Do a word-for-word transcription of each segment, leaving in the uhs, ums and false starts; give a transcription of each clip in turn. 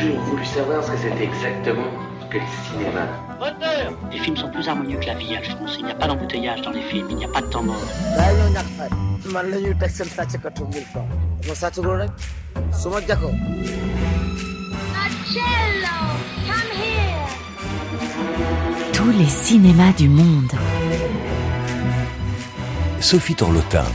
toujours voulu savoir ce que c'était exactement que le cinéma. Moteur ! Les films sont plus harmonieux que la vie, Alphonse. Il n'y a pas d'embouteillage dans les films, il n'y a pas de temps mort. Tous les cinémas du monde. Sophie Torlotin.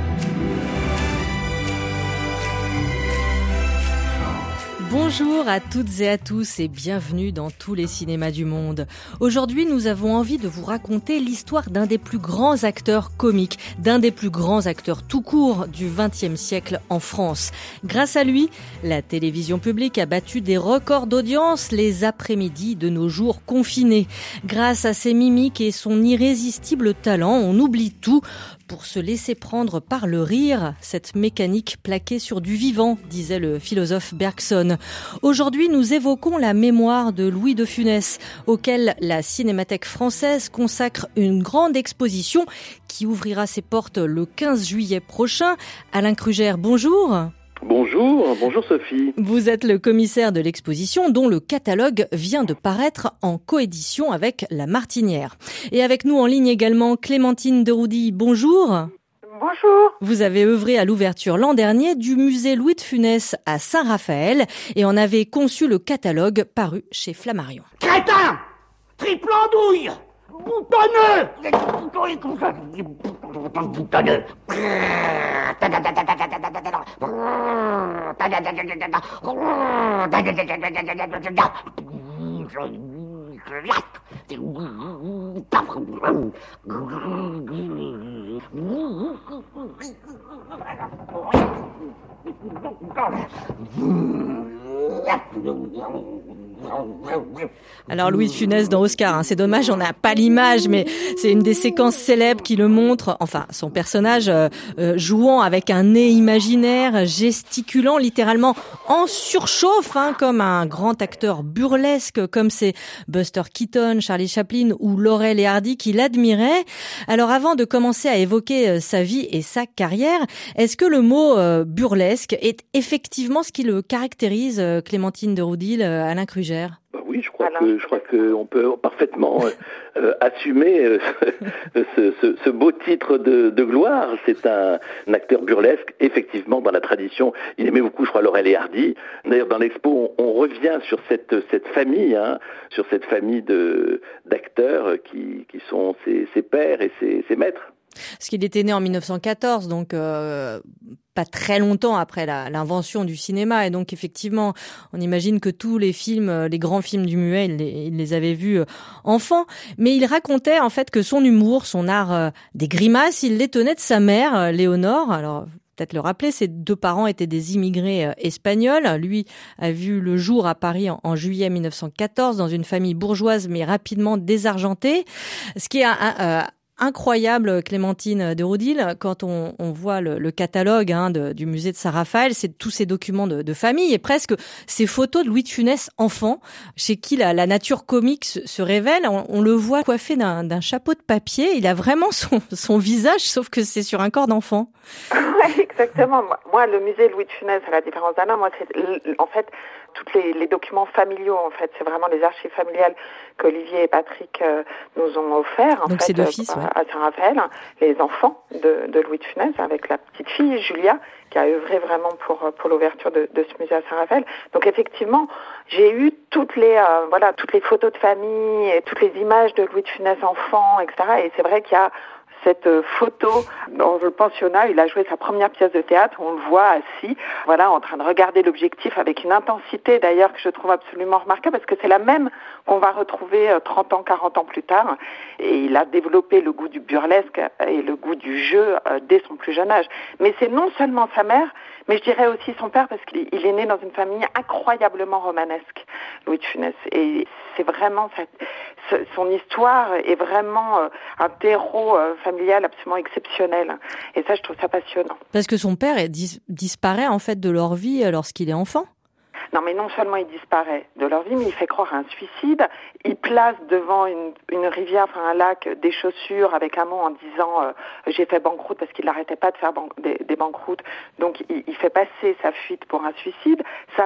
Bonjour à toutes et à tous et bienvenue dans tous les cinémas du monde. Aujourd'hui, nous avons envie de vous raconter l'histoire d'un des plus grands acteurs comiques, d'un des plus grands acteurs tout court du vingtième siècle en France. Grâce à lui, la télévision publique a battu des records d'audience les après-midi de nos jours confinés. Grâce à ses mimiques et son irrésistible talent, on oublie tout pour se laisser prendre par le rire, cette mécanique plaquée sur du vivant, disait le philosophe Bergson. Aujourd'hui, nous évoquons la mémoire de Louis de Funès, auquel la Cinémathèque française consacre une grande exposition qui ouvrira ses portes le quinze juillet prochain. Alain Krugère, bonjour. Bonjour, bonjour Sophie. Vous êtes le commissaire de l'exposition dont le catalogue vient de paraître en coédition avec La Martinière. Et avec nous en ligne également Clémentine Deroudy, bonjour. Bonjour. Vous avez œuvré à l'ouverture l'an dernier du musée Louis de Funès à Saint-Raphaël et en avez conçu le catalogue paru chez Flammarion. Crétin, triple andouille, boutonneux, boutonneux. Alors Louis de Funès dans Oscar, hein, c'est dommage, on n'a pas l'image, mais c'est une des séquences célèbres qui le montre, enfin son personnage euh, euh, jouant avec un nez imaginaire, gesticulant littéralement en surchauffe, hein, comme un grand acteur burlesque, comme c'est Buster Keaton, Charlie Chaplin ou Laurel et Hardy qui l'admiraient. Alors avant de commencer à évoquer euh, sa vie et sa carrière, est-ce que le mot euh, burlesque est effectivement ce qui le caractérise, euh, Clémentine Deroudy, euh, Alain Krugère? Bah oui, je crois Alors, que je crois que on peut parfaitement euh, euh, assumer euh, ce, ce, ce beau titre de, de gloire. C'est un, un acteur burlesque, effectivement, dans la tradition. Il aimait beaucoup, je crois, Laurel et Hardy. D'ailleurs, dans l'expo, on, on revient sur cette cette famille, hein, sur cette famille de d'acteurs qui qui sont ses, ses pères et ses, ses maîtres. Parce qu'il était né en mille neuf cent quatorze, donc euh, pas très longtemps après la, l'invention du cinéma. Et donc effectivement, on imagine que tous les films, les grands films du muet, il les, il les avait vus enfant. Mais il racontait en fait que son humour, son art euh, des grimaces, il les tenait de sa mère, euh, Léonore. Alors peut-être le rappeler, ses deux parents étaient des immigrés euh, espagnols. Lui a vu le jour à Paris en, en juillet mille neuf cent quatorze dans une famille bourgeoise mais rapidement désargentée. Ce qui est un, un, incroyable, Clémentine Deroudy, quand on, on voit le, le catalogue hein, de, du musée de Saint-Raphaël, c'est tous ces documents de, de famille et presque ces photos de Louis de Funès enfant, chez qui la, la nature comique se, se révèle. On, on le voit coiffé d'un, d'un chapeau de papier. Il a vraiment son, son visage, sauf que c'est sur un corps d'enfant. Oui, exactement. Moi, moi, le musée Louis de Funès, à la différence d'Alain, moi, c'est en fait tous les, les documents familiaux. En fait, c'est vraiment les archives familiales qu'Olivier et Patrick euh, nous ont offerts. En Donc fait, c'est deux fils, euh, ouais. à Saint-Raphaël, les enfants de, de Louis de Funès, avec la petite fille Julia, qui a œuvré vraiment pour pour l'ouverture de, de ce musée à Saint-Raphaël. Donc effectivement, j'ai eu toutes les euh, voilà toutes les photos de famille et toutes les images de Louis de Funès enfant, et cetera. Et c'est vrai qu'il y a cette photo dans le pensionnat, il a joué sa première pièce de théâtre, on le voit assis, voilà, en train de regarder l'objectif avec une intensité d'ailleurs que je trouve absolument remarquable parce que c'est la même qu'on va retrouver trente ans, quarante ans plus tard. Et il a développé le goût du burlesque et le goût du jeu dès son plus jeune âge. Mais c'est non seulement sa mère, mais je dirais aussi son père parce qu'il est né dans une famille incroyablement romanesque, Louis de Funès. Et c'est vraiment cette, son histoire est vraiment un terreau familial absolument exceptionnel. Et ça, je trouve ça passionnant. Parce que son père est dis- disparaît en fait de leur vie lorsqu'il est enfant. Non, mais non seulement il disparaît de leur vie, mais il fait croire à un suicide. Il place devant une, une rivière, enfin un lac, des chaussures avec un mot en disant euh, « j'ai fait banqueroute » parce qu'il n'arrêtait pas de faire ban- des, des banqueroutes. Donc il, il fait passer sa fuite pour un suicide. Sa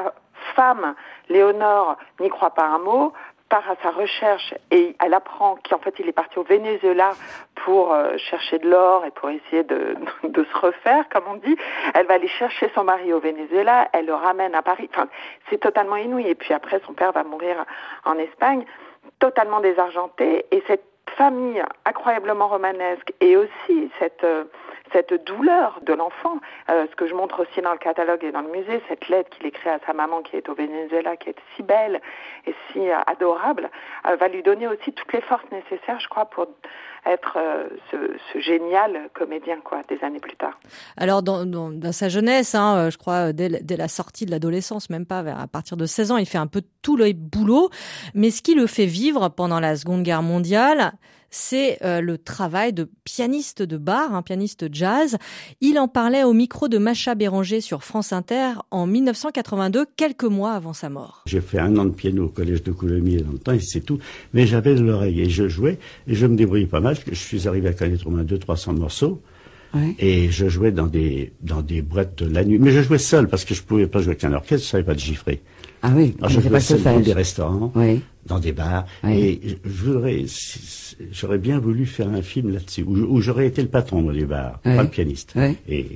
femme, Léonore, n'y croit pas un mot, part à sa recherche et elle apprend qu'en fait il est parti au Venezuela pour euh, chercher de l'or et pour essayer de, de se refaire, comme on dit. Elle va aller chercher son mari au Venezuela, elle le ramène à Paris. Enfin, c'est totalement inouï. Et puis après, son père va mourir en Espagne, totalement désargenté. Et cette famille incroyablement romanesque et aussi cette... Euh, cette douleur de l'enfant, euh, ce que je montre aussi dans le catalogue et dans le musée, cette lettre qu'il écrit à sa maman qui est au Venezuela, qui est si belle et si euh, adorable, euh, va lui donner aussi toutes les forces nécessaires, je crois, pour être euh, ce, ce génial comédien, quoi, des années plus tard. Alors, dans, dans, dans sa jeunesse, hein, je crois, dès, dès la sortie de l'adolescence, même pas, vers, à partir de seize ans, il fait un peu tout le boulot, mais ce qui le fait vivre pendant la Seconde Guerre mondiale, c'est euh, le travail de pianiste de bar, un pianiste jazz. Il en parlait au micro de Macha Béranger sur France Inter en mille neuf cent quatre-vingt-deux, quelques mois avant sa mort. J'ai fait un an de piano au collège de Coulommiers dans le temps, et c'est tout. Mais j'avais de l'oreille et je jouais, et je me débrouillais pas mal. Je suis arrivé à connaître au moins deux, trois cents morceaux. Oui. Et je jouais dans des, dans des boîtes la nuit. Mais je jouais seul parce que je pouvais pas jouer avec un orchestre, je savais pas déchiffrer. Ah oui, alors je jouais seul dans des restaurants, oui. dans des bars. Oui. Et je, je voudrais, j'aurais bien voulu faire un film là-dessus, où, où j'aurais été le patron dans les bars, oui. pas le pianiste. Oui. Et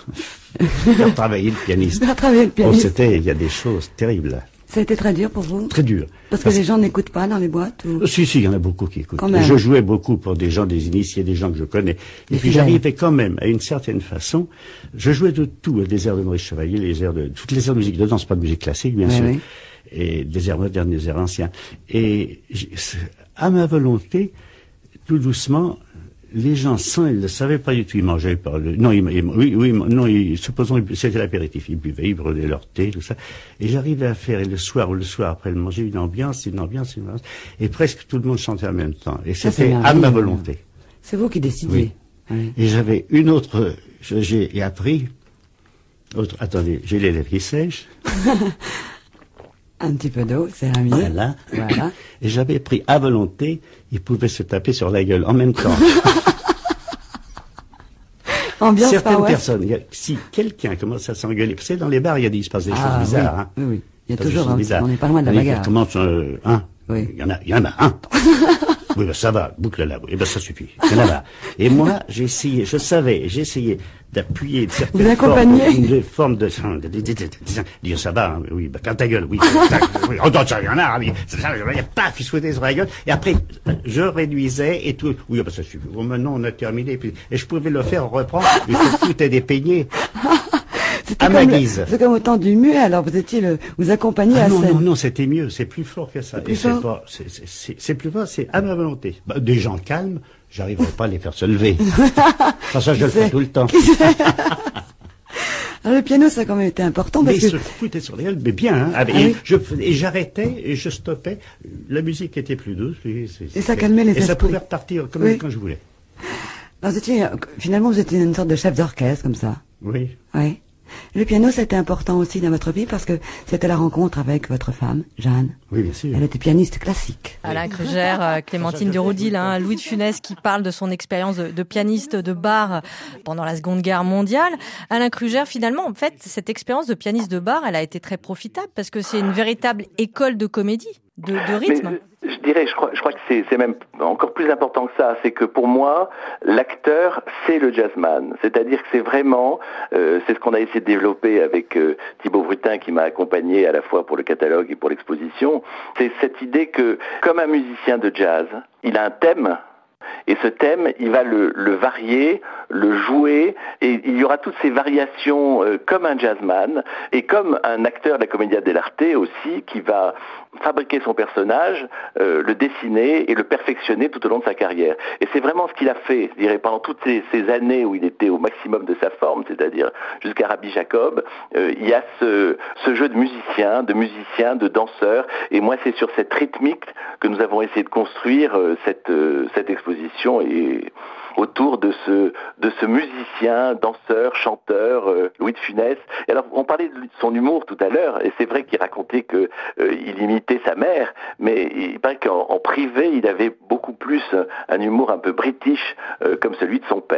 faire travailler le pianiste. Faire travailler le pianiste. Bon, c'était, il y a des choses terribles. Ça a été très dur pour vous? Très dur. Parce que Parce... les gens n'écoutent pas dans les boîtes ou... Si, si, il y en a beaucoup qui écoutent. Je jouais beaucoup pour des gens, des initiés, des gens que je connais. Et, et puis j'arrivais quand même, à une certaine façon, je jouais de tout, des airs de Maurice Chevalier, les airs de, toutes les airs de musique de danse, pas de musique classique, bien oui, sûr, oui. et des airs modernes, des airs anciens. Et à ma volonté, tout doucement, les gens, sans, ils ne le savaient pas du tout, ils mangeaient par le, non, ils, ils, oui, oui, non, ils, supposons, c'était l'apéritif, ils buvaient, ils prenaient leur thé, tout ça. Et j'arrivais à faire, et le soir ou le soir après le manger, une ambiance, une ambiance, une ambiance, et presque tout le monde chantait en même temps. Et c'était à ma volonté. C'est vous qui décidiez. Oui. oui. Et j'avais une autre, j'ai appris, autre, attendez, j'ai les lèvres qui sèchent. Un petit peu d'eau, c'est la mieux. Voilà. voilà. Et j'avais pris à volonté, ils pouvaient se taper sur la gueule en même temps. Ambiance Certaines personnes, y a, si quelqu'un commence à s'engueuler, parce que dans les bars, il y a des, il se passe des ah, choses bizarres. Oui, hein. oui, oui. Il y a toujours un, on n'est pas loin de la bagarre. Commence, euh, hein. Oui. Il y en a, il y en a un. Oui, ben ça va, boucle là, et ben ça suffit. Il y en a là. Et moi, j'ai essayé, je savais, j'ai essayé d'appuyer de certaines formes, de formes de, de, de, de, de, dire ça va, hein, oui, bah, quand ta gueule, oui, oui, oh, ça, il y en a, oui, ça, il y a paf, il souhaitait sur la gueule, et après, je réduisais, et tout, oui, bah, ça suffit, bon, maintenant, on a terminé, puis, et je pouvais le faire reprendre, mais tout était dépeigné. À ma guise. C'est comme au temps du muet, alors vous étiez le, vous accompagnez ah à non, scène. Non, non, c'était mieux, c'est plus fort que ça. Et c'est pas, c'est, c'est, c'est plus fort, c'est à ma volonté. Bah, des gens calmes, j'arriverai pas à les faire se lever. Enfin, ça, je le fais tout le temps. Alors, le piano, ça a quand même été important parce mais que... se foutait sur les gueules, mais bien, hein. Ah, et, oui. je, et j'arrêtais, et je stoppais. La musique était plus douce. Et, et ça calmait les esprits. Et ça pouvait repartir comme oui. quand je voulais. Alors, vous étiez, finalement, vous étiez une sorte de chef d'orchestre, comme ça. Oui. Oui. Le piano, c'était important aussi dans votre vie parce que c'était la rencontre avec votre femme, Jeanne. Oui, bien sûr. Elle était pianiste classique. Alain Kruger, euh, Clémentine de Roudil, hein, Louis de Funès qui parle de son expérience de, de pianiste de bar pendant la Seconde Guerre mondiale. Alain Kruger, finalement, en fait, cette expérience de pianiste de bar, elle a été très profitable parce que c'est une véritable école de comédie, de, de rythme. Mais, je dirais, je crois, je crois que c'est, c'est même encore plus important que ça. C'est que pour moi, l'acteur, c'est le jazzman. C'est-à-dire que c'est vraiment, euh, c'est ce qu'on a essayé de développer avec euh, Thibaut Brutin qui m'a accompagné à la fois pour le catalogue et pour l'exposition. C'est cette idée que, comme un musicien de jazz, il a un thème. Et ce thème, il va le, le varier, le jouer, et il y aura toutes ces variations euh, comme un jazzman, et comme un acteur de la Commedia dell'arte aussi, qui va fabriquer son personnage, euh, le dessiner et le perfectionner tout au long de sa carrière. Et c'est vraiment ce qu'il a fait, je dirais, pendant toutes ces, ces années où il était au maximum de sa forme, c'est-à-dire jusqu'à Rabbi Jacob, euh, il y a ce, ce jeu de musicien, de musicien, de danseur, et moi c'est sur cette rythmique que nous avons essayé de construire euh, cette, euh, cette exposition, et autour de ce de ce musicien, danseur, chanteur, euh, Louis de Funès. Et alors, on parlait de son humour tout à l'heure, et c'est vrai qu'il racontait que euh, il imitait sa mère, mais il paraît qu'en en privé, il avait beaucoup plus un humour un peu british, euh, comme celui de son père.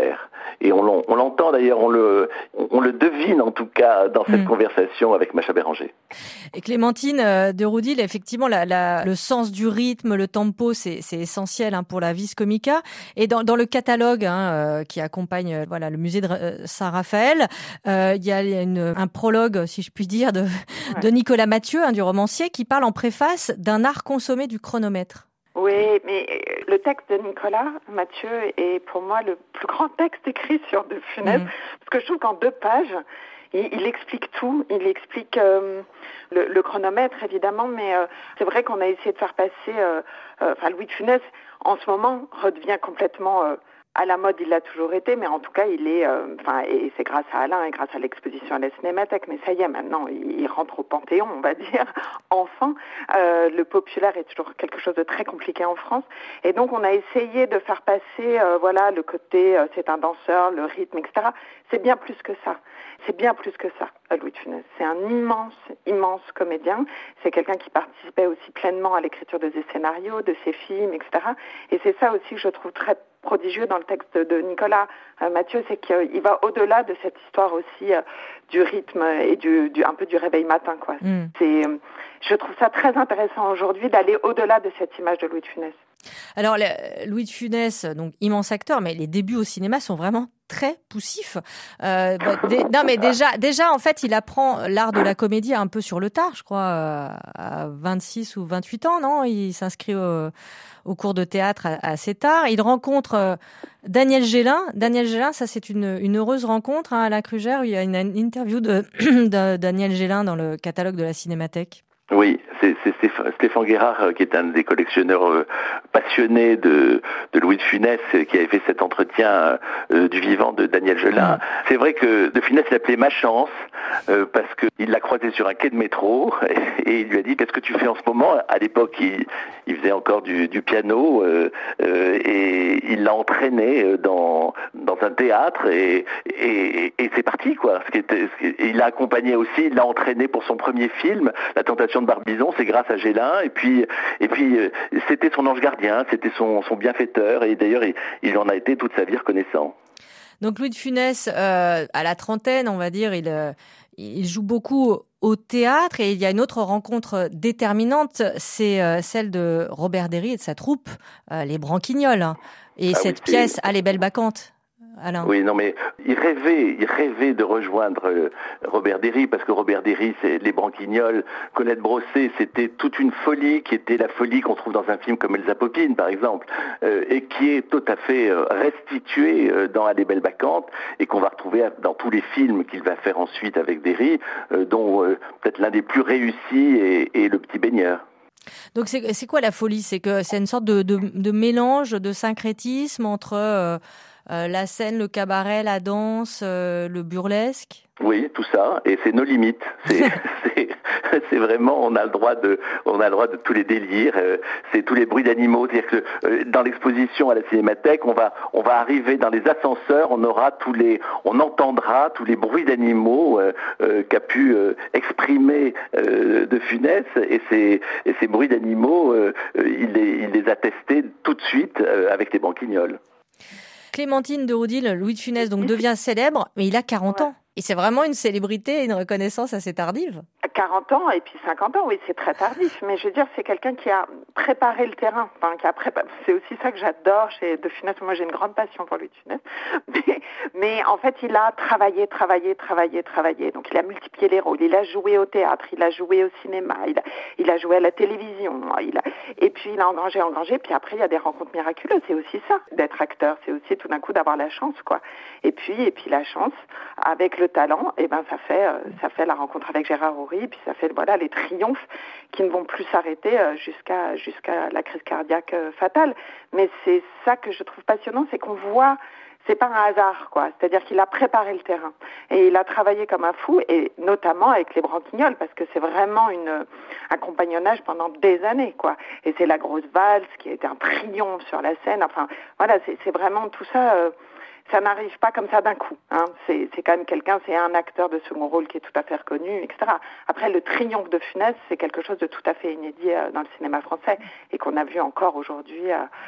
et on, l'en, on l'entend d'ailleurs, on le, on le devine en tout cas dans cette mmh. conversation avec Macha Béranger. Et Clémentine euh, de Roudil, effectivement, la, la, le sens du rythme, le tempo, c'est, c'est essentiel hein, pour la vis comica. Et dans, dans le catalogue hein, euh, qui accompagne euh, voilà le musée de euh, Saint-Raphaël, euh, il y a une, un prologue, si je puis dire, de, ouais. de Nicolas Mathieu, hein, du romancier, qui parle en préface d'un art consommé du chronomètre. Oui, mais le texte de Nicolas Mathieu est pour moi le plus grand texte écrit sur De Funès, mmh. parce que je trouve qu'en deux pages, il, il explique tout. Il explique euh, le, le chronomètre, évidemment, mais euh, c'est vrai qu'on a essayé de faire passer... Euh, euh, enfin, Louis de Funès, en ce moment, redevient complètement... Euh, à la mode, il l'a toujours été, mais en tout cas, il est, enfin, euh, et c'est grâce à Alain et grâce à l'exposition à la Cinémathèque. Mais ça y est, maintenant, il, il rentre au Panthéon, on va dire. Enfin, euh, le populaire est toujours quelque chose de très compliqué en France, et donc on a essayé de faire passer, euh, voilà, le côté, euh, c'est un danseur, le rythme, et cetera. C'est bien plus que ça. C'est bien plus que ça, Louis de Funès. C'est un immense, immense comédien. C'est quelqu'un qui participait aussi pleinement à l'écriture de ses scénarios, de ses films, et cetera. Et c'est ça aussi que je trouve très prodigieux dans le texte de Nicolas euh, Mathieu, c'est qu'il va au-delà de cette histoire aussi euh, du rythme et du, du un peu du réveil matin, quoi. Mm. C'est, je trouve ça très intéressant aujourd'hui d'aller au-delà de cette image de Louis de Funès. Alors, le, Louis de Funès, donc immense acteur, mais les débuts au cinéma sont vraiment très poussifs. Euh, bah, dé, non, mais déjà, déjà, en fait, il apprend l'art de la comédie un peu sur le tard, je crois, euh, à vingt-six ou vingt-huit ans, non ? Il s'inscrit au, au cours de théâtre assez tard. Il rencontre euh, Daniel Gélin. Daniel Gélin, ça, c'est une, une heureuse rencontre hein, à la Krugère. Il y a une, une interview de, de Daniel Gélin dans le catalogue de la Cinémathèque. Oui, c'est, c'est Stéphane Guérard qui est un des collectionneurs euh, passionnés de, de Louis de Funès qui avait fait cet entretien euh, du vivant de Daniel Gélin. C'est vrai que De Funès l'appelait Ma Chance euh, parce qu'il l'a croisé sur un quai de métro et, et il lui a dit « Qu'est-ce que tu fais en ce moment ?» À l'époque, il, il faisait encore du, du piano euh, euh, et il l'a entraîné dans, dans un théâtre et, et, et c'est parti quoi. Ce qui était, ce qui, et il l'a accompagné aussi, il l'a entraîné pour son premier film, La Tentation de Barbizon, c'est grâce à Gélin, et puis et puis euh, c'était son ange gardien, c'était son, son bienfaiteur, et d'ailleurs il, il en a été toute sa vie reconnaissant. Donc Louis de Funès, euh, à la trentaine, on va dire, il, euh, il joue beaucoup au théâtre, et il y a une autre rencontre déterminante, c'est euh, celle de Robert Derry et de sa troupe, euh, les Branquignoles, hein, et ah cette oui, pièce, Ah les belles bacchantes. Alain. Oui, non, mais il rêvait, il rêvait de rejoindre euh, Robert Derry, parce que Robert Derry, c'est les Branquignoles, Colette Brossé, c'était toute une folie qui était la folie qu'on trouve dans un film comme Elsa Popine, par exemple, euh, et qui est tout à fait euh, restituée euh, dans Les Belles Bacchantes, et qu'on va retrouver dans tous les films qu'il va faire ensuite avec Derry, euh, dont euh, peut-être l'un des plus réussis est, est Le Petit Baigneur. Donc c'est, c'est quoi la folie ? C'est que c'est une sorte de, de, de mélange, de syncrétisme entre euh, euh, la scène, le cabaret, la danse, euh, le burlesque ? Oui, tout ça, et c'est nos limites. C'est, c'est, c'est vraiment, on a le droit de, on a le droit de tous les délires. Euh, c'est tous les bruits d'animaux. C'est-à-dire que euh, dans l'exposition à la Cinémathèque, on va, on va arriver dans les ascenseurs, on aura tous les, on entendra tous les bruits d'animaux euh, euh, qu'a pu euh, exprimer euh, De Funès, et ces, et ces bruits d'animaux, euh, il les, il les a testés tout de suite euh, avec les Branquignoles. Clémentine de Roudil, Louis de Funès donc devient célèbre, mais il a quarante ouais. ans. Et c'est vraiment une célébrité et une reconnaissance assez tardive. quarante ans et puis cinquante ans, oui, c'est très tardif. Mais je veux dire, c'est quelqu'un qui a préparé le terrain. Enfin, qui a préparé... C'est aussi ça que j'adore chez De Funès. Moi, j'ai une grande passion pour Louis de Funès. Mais, mais en fait, il a travaillé, travaillé, travaillé, travaillé. Donc, il a multiplié les rôles. Il a joué au théâtre, il a joué au cinéma, il a, il a joué à la télévision. Il a... Et puis, il a engrangé, engrangé. Puis après, il y a des rencontres miraculeuses. C'est aussi ça, d'être acteur. C'est aussi tout d'un coup d'avoir la chance, quoi. Et puis, et puis la chance, avec le talent, et ben ça fait euh, ça fait la rencontre avec Gérard Houry, puis ça fait voilà les triomphes qui ne vont plus s'arrêter euh, jusqu'à jusqu'à la crise cardiaque euh, fatale. Mais c'est ça que je trouve passionnant, c'est qu'on voit, c'est pas un hasard quoi. C'est-à-dire qu'il a préparé le terrain et il a travaillé comme un fou, et notamment avec les Branquignoles, parce que c'est vraiment une un compagnonnage pendant des années quoi. Et c'est la grosse valse qui a été un triomphe sur la scène. Enfin voilà, c'est c'est vraiment tout ça. Euh, Ça n'arrive pas comme ça d'un coup. Hein. C'est, c'est quand même quelqu'un, c'est un acteur de second rôle qui est tout à fait reconnu, et cetera. Après, le triomphe de Funès, c'est quelque chose de tout à fait inédit euh, dans le cinéma français et qu'on a vu encore aujourd'hui. Euh,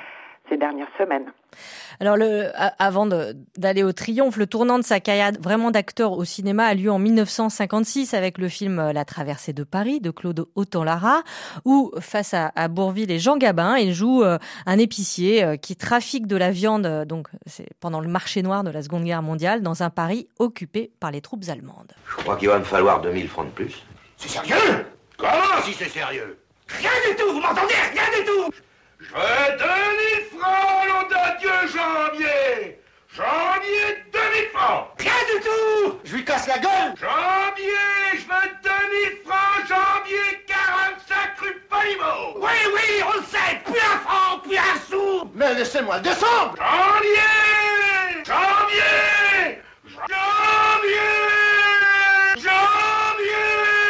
ces dernières semaines. Alors, le, avant de, d'aller au triomphe, le tournant de sa carrière vraiment d'acteur au cinéma a lieu en dix-neuf cent cinquante-six avec le film La Traversée de Paris de Claude Autant-Lara, où face à, à Bourvil et Jean Gabin, il joue euh, un épicier euh, qui trafique de la viande, euh, donc c'est pendant le marché noir de la Seconde Guerre mondiale, dans un Paris occupé par les troupes allemandes. Je crois qu'il va me falloir deux mille francs de plus. C'est sérieux? Comment si c'est sérieux? Rien du tout, vous m'entendez? Rien du tout! Je veux deux mille francs, nom de Dieu, Janvier! Janvier, deux mille francs! Rien du tout! Je lui casse la gueule! Janvier, je veux deux mille francs, Janvier, quarante-cinq rue Polimo! Oui, oui, on le sait! Plus un franc, plus un sou! Mais laissez-moi le descendre! Janvier! Janvier! Janvier! Janvier!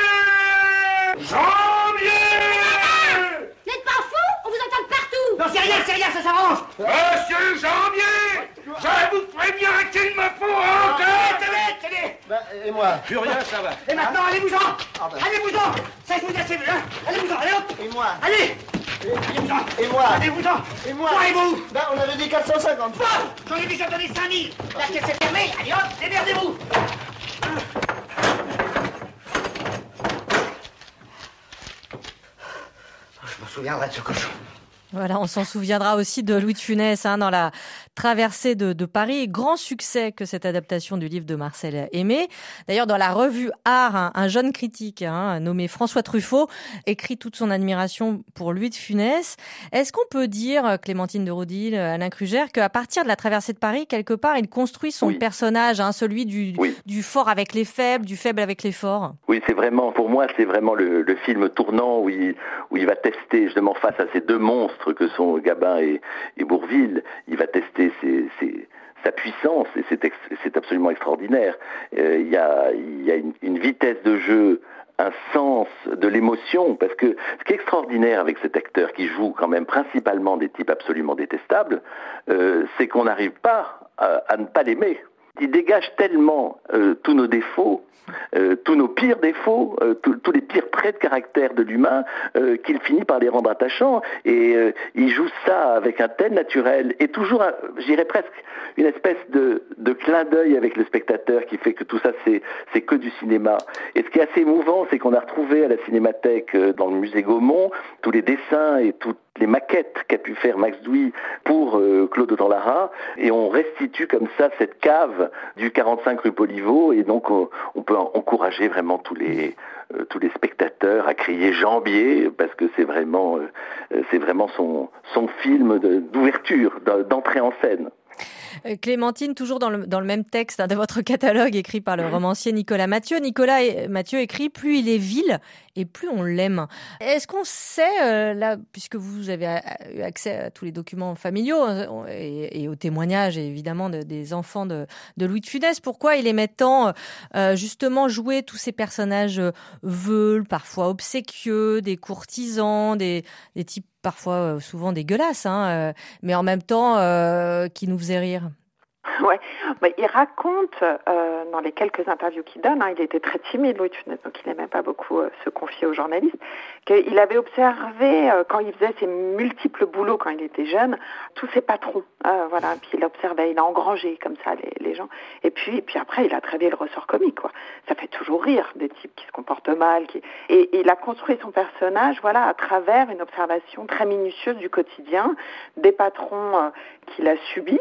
Janvier! N'êtes pas fou? On vous entend de partout! Non, c'est rien, c'est rien, ça s'arrange! Monsieur Janvier! Je vous préviens qu'il me faut encore! Tenez, tenez! Ben, et moi? Plus rien, ça va. Et maintenant, allez-vous-en! Ah ben. Allez-vous-en! Ça, je vous ai assez vu, hein! Allez-vous-en, allez hop! Et moi? Allez! Et, Allez-vous-en! et moi? Allez-vous-en! Et moi? Moi et vous! Ben, on avait dit quatre cent cinquante. Bon! J'en ai déjà donné cinq mille! La caisse est fermée! Allez hop! Démerdez-vous! Je me souviendrai de ce cochon. Voilà, on s'en souviendra aussi de Louis de Funès hein, dans la Traversée de, de Paris. Grand succès que cette adaptation du livre de Marcel Aimé. D'ailleurs, dans la revue Art, un, un jeune critique hein, nommé François Truffaut écrit toute son admiration pour Louis de Funès. Est-ce qu'on peut dire, Clémentine de Rodil, Alain Krugère, qu'à partir de la Traversée de Paris, quelque part, il construit son oui. personnage, hein, celui du, oui. du fort avec les faibles, du faible avec les forts? Oui, c'est vraiment, pour moi, c'est vraiment le, le film tournant où il, où il va tester justement face à ces deux monstres que sont Gabin et, et Bourvil. Il va tester ses, ses, sa puissance et c'est, ex, c'est absolument extraordinaire. Euh, il y a, il y a une, une vitesse de jeu, un sens de l'émotion, parce que ce qui est extraordinaire avec cet acteur qui joue quand même principalement des types absolument détestables, euh, c'est qu'on n'arrive pas à, à ne pas l'aimer. Il dégage tellement euh, tous nos défauts, euh, tous nos pires défauts, euh, tous les pires traits de caractère de l'humain, euh, qu'il finit par les rendre attachants. Et euh, il joue ça avec un tel naturel, et toujours, j'irais presque, une espèce de, de clin d'œil avec le spectateur qui fait que tout ça, c'est, c'est que du cinéma. Et ce qui est assez émouvant, c'est qu'on a retrouvé à la Cinémathèque, euh, dans le musée Gaumont, tous les dessins et toutes les maquettes qu'a pu faire Max Douy pour euh, Claude Autant-Lara, et on restitue comme ça cette cave du quarante-cinq rue Poliveau, et donc on, on peut encourager vraiment tous les euh, tous les spectateurs à crier Jambier, parce que c'est vraiment euh, c'est vraiment son son film de, d'ouverture, d'entrée en scène. Clémentine, toujours dans le, dans le même texte hein, de votre catalogue écrit par le romancier Nicolas Mathieu. Nicolas Mathieu écrit « Plus il est vil et plus on l'aime ». Est-ce qu'on sait, euh, là, puisque vous avez eu accès à tous les documents familiaux et, et aux témoignages évidemment de, des enfants de, de Louis de Funès, pourquoi il aimait tant euh, justement jouer tous ces personnages veules, parfois obséquieux, des courtisans, des, des types parfois euh, souvent dégueulasses, hein, euh, mais en même temps euh, qui nous faisaient rire? Ouais, mais il raconte euh, dans les quelques interviews qu'il donne, hein, il était très timide Louis de Funès, donc il n'aimait pas beaucoup euh, se confier aux journalistes, qu'il avait observé euh, quand il faisait ses multiples boulots quand il était jeune, tous ses patrons, euh, voilà, puis il observait, il a engrangé comme ça les, les gens, et puis, et puis après il a très bien le ressort comique, quoi. Ça fait toujours rire des types qui se comportent mal, qui... et, et il a construit son personnage, voilà, à travers une observation très minutieuse du quotidien, des patrons euh, qu'il a subis.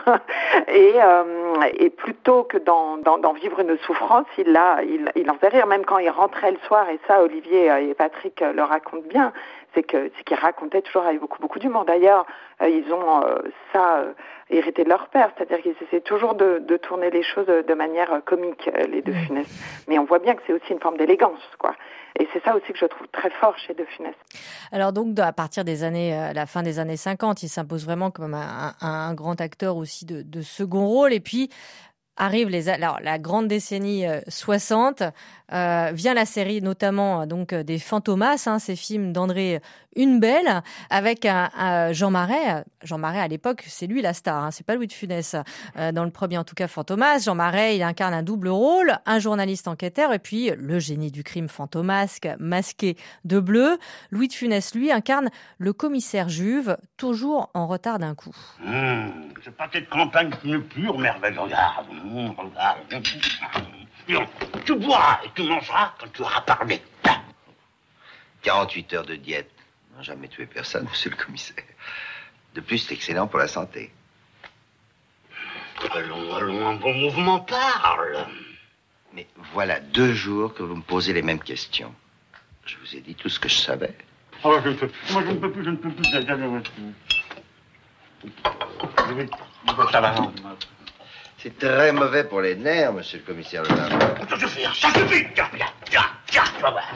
Et, euh, et plutôt que d'en, d'en, d'en vivre une souffrance, il, a, il, il en faisait rire, même quand il rentrait le soir, et ça Olivier et Patrick le racontent bien, c'est, que, c'est qu'ils racontaient toujours avec beaucoup, beaucoup d'humour. D'ailleurs, euh, ils ont euh, ça euh, hérité de leur père, c'est-à-dire qu'ils essaient toujours de, de tourner les choses de manière comique, les deux Funès. Mais on voit bien que c'est aussi une forme d'élégance, quoi. Et c'est ça aussi que je trouve très fort chez De Funès. Alors donc, à partir des années, à la fin des années cinquante, il s'impose vraiment comme un, un, un grand acteur aussi de, de second rôle. Et puis, arrive les, alors, la grande décennie euh, soixante, euh, vient la série notamment donc des Fantomas, hein, ces films d'André Hunebelle, avec un, un Jean Marais. Jean Marais à l'époque, c'est lui la star, hein, c'est pas Louis de Funès. Euh, dans le premier en tout cas, Fantomas, Jean Marais, il incarne un double rôle, un journaliste enquêteur et puis le génie du crime fantomasque, masqué de bleu. Louis de Funès, lui, incarne le commissaire Juve, toujours en retard d'un coup. Mmh, c'est pas cette campagne qui n'est pure merveille, regarde. Mmh, regarde. Non, tu boiras et tu mangeras quand tu auras parlé. quarante-huit heures de diète. n'a jamais tué personne, monsieur le commissaire. De plus, c'est excellent pour la santé. Allons, allons, un bon mouvement parle. Mais voilà deux jours que vous me posez les mêmes questions. Je vous ai dit tout ce que je savais. Oh, je ne peux, moi, je ne peux plus, je ne peux plus. Ça va. C'est très mauvais pour les nerfs, monsieur le commissaire Levain. Ça suffit, ça suffit. Tiens, tiens, tiens, tiens, tu vas voir.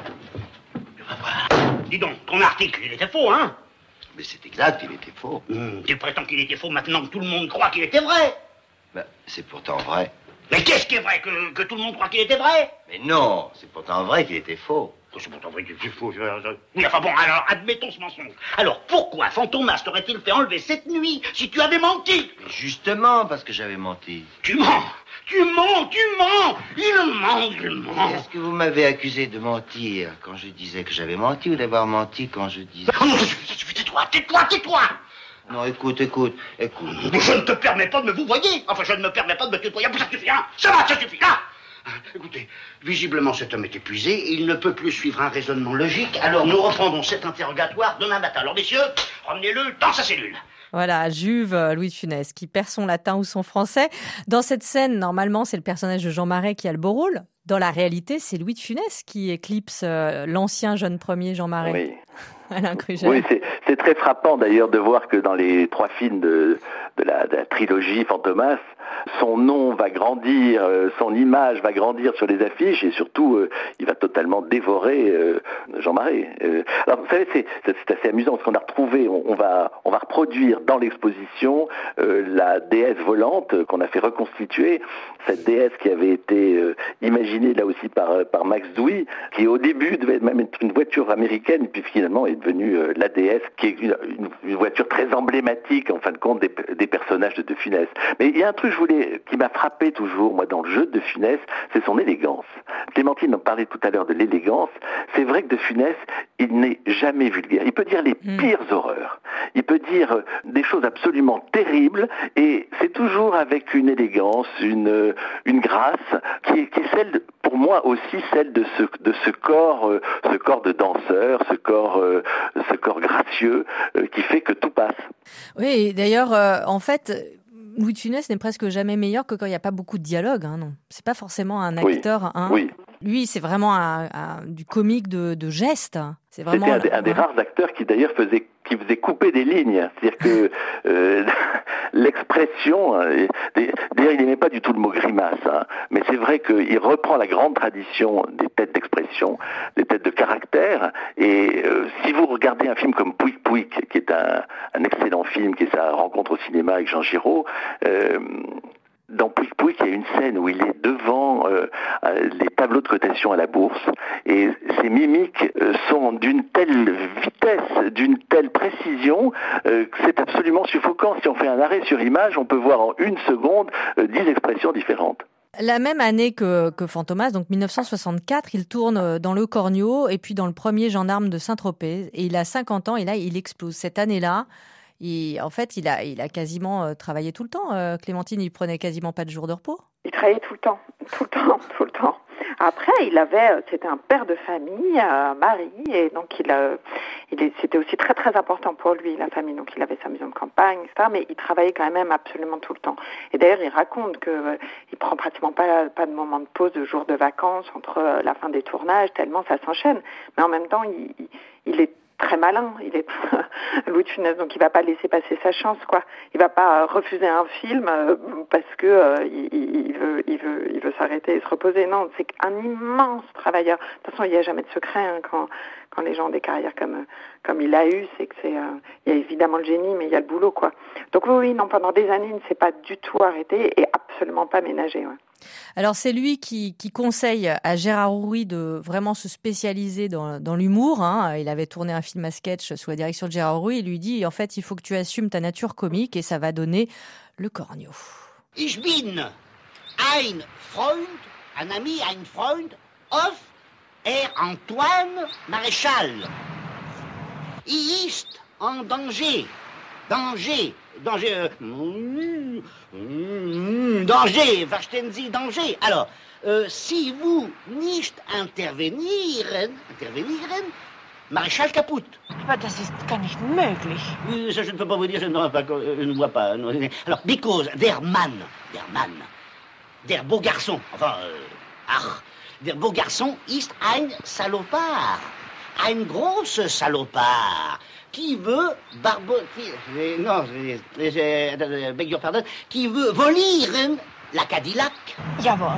Tu vas voir. Dis donc, ton article, il était faux, hein? Mais c'est exact, il était faux. Mmh, tu prétends qu'il était faux maintenant que tout le monde croit qu'il était vrai? Ben, c'est pourtant vrai. Mais qu'est-ce qui est vrai? Que, que tout le monde croit qu'il était vrai? Mais non, c'est pourtant vrai qu'il était faux. C'est pourtant vrai qu'il était faux. Je... Oui, enfin bon, alors, admettons ce mensonge. Alors, pourquoi Fantomas t'aurait-il fait enlever cette nuit si tu avais menti? Mais justement, parce que j'avais menti. Tu mens! Tu mens! Tu mens! Il ment! Il ment! Est-ce que vous m'avez accusé de mentir quand je disais que j'avais menti ou d'avoir menti quand je disais... Non, non, ça suffit, tais-toi, tais-toi, tais-toi! Non, écoute, écoute, écoute. Je ne te permets pas de me vous voyez. Enfin, je ne me permets pas de me tutoyer. Ça suffit, hein? Ça va, ça suffit, là! Écoutez, visiblement cet homme est épuisé et il ne peut plus suivre un raisonnement logique. Alors nous reprendrons cet interrogatoire demain matin. Alors messieurs, ramenez-le dans sa cellule. Voilà, Juve, Louis de Funès, qui perd son latin ou son français. Dans cette scène, normalement, c'est le personnage de Jean Marais qui a le beau rôle. Dans la réalité, c'est Louis de Funès qui éclipse euh, l'ancien jeune premier Jean Marais. Oui. Alain Krugel. Oui, c'est, c'est très frappant d'ailleurs de voir que dans les trois films de, de, la, de la trilogie Fantomas, son nom va grandir, euh, son image va grandir sur les affiches et surtout, euh, il va totalement dévorer euh, Jean Marais. Euh, alors vous savez, c'est, c'est, c'est assez amusant parce qu'on a retrouvé, on, on va, on va reproduire dans l'exposition euh, la déesse volante qu'on a fait reconstituer, cette déesse qui avait été euh, imaginée là aussi par, par Max Douy, qui au début devait même être une voiture américaine, puis finalement est devenue euh, la déesse, qui est une, une, une voiture très emblématique en fin de compte des, des personnages de De Funès. Mais il y a un truc je voulais, qui m'a frappé toujours, moi, dans le jeu de De Funès, c'est son élégance. Clémentine en parlait tout à l'heure de l'élégance. C'est vrai que De Funès, il n'est jamais vulgaire. Il peut dire les mmh. pires horreurs. Il peut dire des choses absolument terribles, et c'est toujours avec une élégance, une, une grâce, qui est, qui est celle, pour moi aussi, celle de ce, de ce corps, euh, ce corps de danseur, ce corps, euh, ce corps gracieux, euh, qui fait que tout passe. Oui, d'ailleurs, euh, en fait, Louis de Funès n'est presque jamais meilleur que quand il n'y a pas beaucoup de dialogue, hein, non. C'est pas forcément un acteur, oui. hein. Oui. Lui, c'est vraiment un, un, du comique de, de geste. C'est vraiment C'était un, des, un des rares acteurs qui d'ailleurs faisait, qui faisait couper des lignes. C'est-à-dire que euh, l'expression, euh, d'ailleurs il n'aimait pas du tout le mot grimace, hein, mais c'est vrai qu'il reprend la grande tradition des têtes d'expression, des têtes de caractère, et euh, si vous regardez un film comme Pouic Pouic, qui est un, un excellent film, qui est sa rencontre au cinéma avec Jean Giraud, euh, dans Pouic Pouic, il y a une scène où il est devant euh, les tableaux de cotation à la bourse et ses mimiques euh, sont d'une telle vitesse, d'une telle précision euh, que c'est absolument suffocant. Si on fait un arrêt sur image, on peut voir en une seconde euh, dix expressions différentes. La même année que, que Fantomas, donc dix-neuf cent soixante-quatre, il tourne dans Le Cornio et puis dans Le Premier Gendarme de Saint-Tropez. Et il a cinquante ans et là, il explose. Cette année-là, il, en fait, il a, il a quasiment euh, travaillé tout le temps. Euh, Clémentine, il prenait quasiment pas de jours de repos. Il travaillait tout le temps, tout le temps, tout le temps. Après, il avait, c'était un père de famille, un mari, et donc il, a, il c'était aussi très très important pour lui, la famille. Donc il avait sa maison de campagne, et cetera. Mais il travaillait quand même absolument tout le temps. Et d'ailleurs, il raconte que euh, il prend pratiquement pas pas de moment de pause, de jours de vacances entre euh, la fin des tournages, tellement ça s'enchaîne. Mais en même temps, il, il est très malin. Il est Louis de Funès, donc il va pas laisser passer sa chance, quoi. Il va pas refuser un film euh, parce que euh, il, il veut, il veut, il veut s'arrêter et se reposer. Non, c'est un immense travailleur. De toute façon, il n'y a jamais de secret hein, quand quand les gens ont des carrières comme comme il a eu, c'est que c'est, euh, il y a évidemment le génie, mais il y a le boulot, quoi. Donc oui, oui, non, pendant des années, il ne s'est pas du tout arrêté et absolument pas ménagé, ouais. Alors c'est lui qui, qui conseille à Gérard Houry de vraiment se spécialiser dans, dans l'humour. Hein. Il avait tourné un film à sketch sous la direction de Gérard Houry. Il lui dit en fait il faut que tu assumes ta nature comique et ça va donner le Cornio. Ich bin ein Freund, un ami, ein Freund of Herr Antoine Maréchal. Il ist en danger, danger. Danger, euh, mmh, danger, verstehen Sie, danger. Alors, euh, si vous nicht intervenieren, intervenieren, Maréchal kaputt. Aber das ist gar nicht möglich. Oui, ça je ne peux pas vous dire, je ne, pas, je ne vois pas. Alors, because der Mann, der Mann, der beau garçon, enfin, euh, ach, der beau garçon ist ein Salopard, ein großer Salopard. Qui veut barbo... Qui, non, je, je, je beg your pardon, qui veut volieren la Cadillac. Jawohl.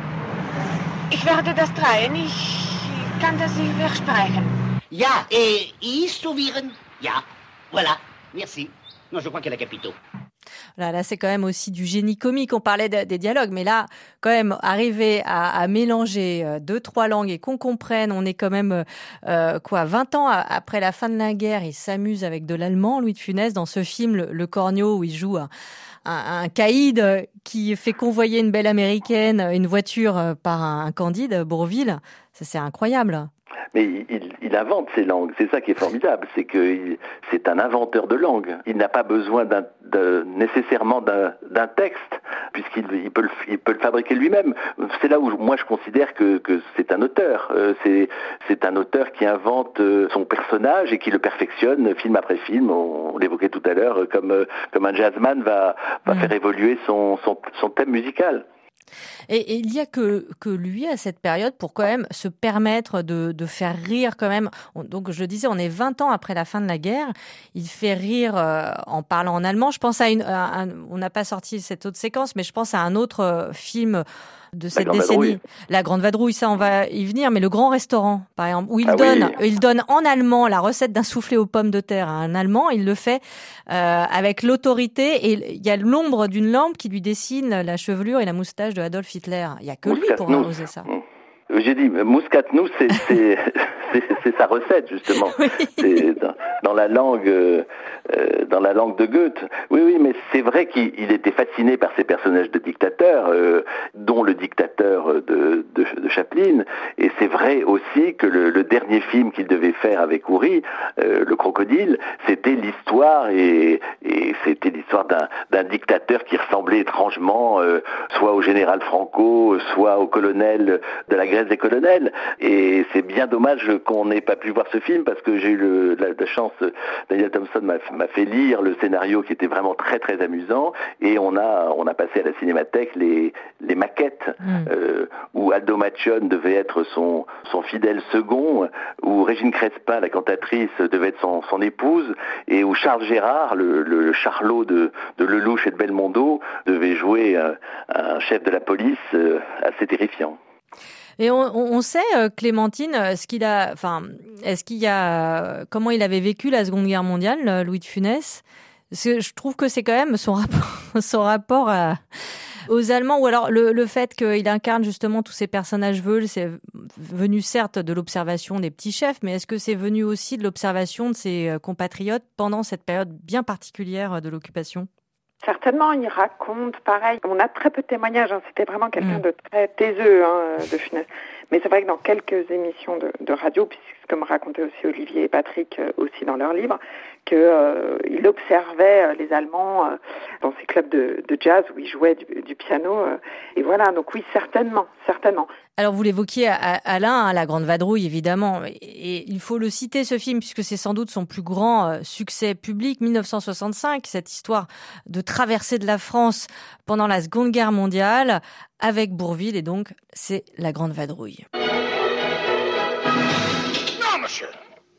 Ich werde das tragen. Ich kann das nicht versprechen. Ja, et istuvieren. Ja, voilà. Merci. Non, je crois qu'il y a la capitaux. Là, là, c'est quand même aussi du génie comique. On parlait de, des dialogues, mais là, quand même, arriver à, à mélanger deux, trois langues et qu'on comprenne, on est quand même, euh, quoi, vingt ans après la fin de la guerre, il s'amuse avec de l'allemand, Louis de Funès, dans ce film, Le, le Cornio, où il joue un, un, un caïd qui fait convoyer une belle américaine, une voiture par un, un Candide, Bourvil. Ça, c'est incroyable. Mais il, il invente ces langues, c'est ça qui est formidable, c'est que il, c'est un inventeur de langues. Il n'a pas besoin d'un, de, nécessairement d'un, d'un texte, puisqu'il il peut, le, il peut le fabriquer lui-même. C'est là où moi je considère que, que c'est un auteur. Euh, c'est, c'est un auteur qui invente euh, son personnage et qui le perfectionne film après film. On, on l'évoquait tout à l'heure, comme, euh, comme un jazzman va, va mmh. faire évoluer son, son, son thème musical. Et, et il y a que, que lui à cette période pour quand même se permettre de, de faire rire quand même. On, donc je le disais, on est vingt ans après la fin de la guerre. Il fait rire euh, en parlant en allemand. Je pense à une, à un, on n'a pas sorti cette autre séquence, mais je pense à un autre euh, film de cette la décennie. Vadrouille. La Grande Vadrouille, ça on va y venir, mais Le Grand Restaurant, par exemple, où il ah donne, oui. il donne en allemand la recette d'un soufflé aux pommes de terre à un Allemand. Il le fait euh, avec l'autorité et il y a l'ombre d'une lampe qui lui dessine la chevelure et la moustache de Adolf Hitler. Il y a que lui pour oser ça. J'ai dit, Muscatnous, c'est, c'est, c'est, c'est sa recette, justement. Oui. C'est dans, dans la langue, euh, dans la langue de Goethe. Oui, oui, mais c'est vrai qu'il il était fasciné par ces personnages de dictateurs, euh, dont le dictateur de, de, de Chaplin. Et c'est vrai aussi que le, le dernier film qu'il devait faire avec Houry, euh, Le Crocodile, c'était l'histoire et, et c'était l'histoire d'un, d'un dictateur qui ressemblait étrangement, euh, soit au général Franco, soit au colonel de la Grèce des colonels, et c'est bien dommage qu'on n'ait pas pu voir ce film parce que j'ai eu le, la, la chance, Daniel Thompson m'a, m'a fait lire le scénario qui était vraiment très très amusant, et on a on a passé à la Cinémathèque les les maquettes mmh. euh, où Aldo Macione devait être son son fidèle second, où Régine Crespin, la cantatrice, devait être son son épouse, et où Charles Gérard, le, le Charlot de de Lelouch et de Belmondo, devait jouer un, un chef de la police euh, assez terrifiant. Et on, on sait, Clémentine, ce qu'il a, enfin, est-ce qu'il y a, comment il avait vécu la Seconde Guerre mondiale, Louis de Funès? Parce que je trouve que c'est quand même son rapport, son rapport à, aux Allemands, ou alors le, le fait qu'il incarne justement tous ces personnages veules, c'est venu certes de l'observation des petits chefs, mais est-ce que c'est venu aussi de l'observation de ses compatriotes pendant cette période bien particulière de l'occupation? Certainement, il raconte pareil. On a très peu de témoignages. Hein. C'était vraiment quelqu'un de très taiseux, hein, de Funès. Mais c'est vrai que dans quelques émissions de, de radio, puisque comme racontaient aussi Olivier et Patrick euh, aussi dans leurs livres, qu'il euh, observait euh, les Allemands euh, dans ces clubs de, de jazz où ils jouaient du, du piano. Euh, et voilà, donc oui, certainement, certainement. Alors vous l'évoquiez, Alain, hein, La Grande Vadrouille, évidemment. Et, et il faut le citer, ce film, puisque c'est sans doute son plus grand euh, succès public, dix-neuf cent soixante-cinq, cette histoire de traversée de la France pendant la Seconde Guerre mondiale, avec Bourvil, et donc c'est La Grande Vadrouille. Non, monsieur. Bah